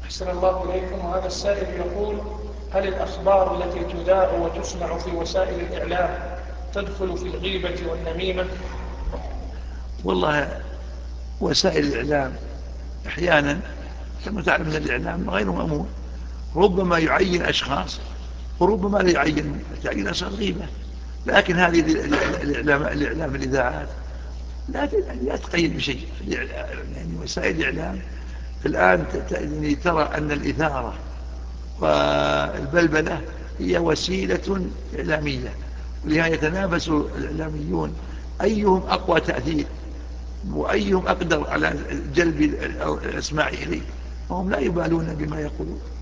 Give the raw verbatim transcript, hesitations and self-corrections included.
أحسن الله إليكم. وهذا السائل يقول: هل الأخبار التي تذاع وتسمع في وسائل الإعلام تدخل في الغيبة والنميمة؟ والله وسائل الإعلام أحيانا كما تعلم من الإعلام غير مأمون، ربما يعين أشخاص وربما لا يعين تعيين أشخاص غيبة، لكن هذه الإعلام, الإعلام الإذاعات لا لا تقيد بشيء. يعني وسائل الإعلام الآن ترى أن الإثارة والبلبلة هي وسيلة إعلامية، ولهذا يتنافس الإعلاميون أيهم أقوى تأثير وأيهم أقدر على جلب الأسماع إليه، وهم لا يبالون بما يقولون.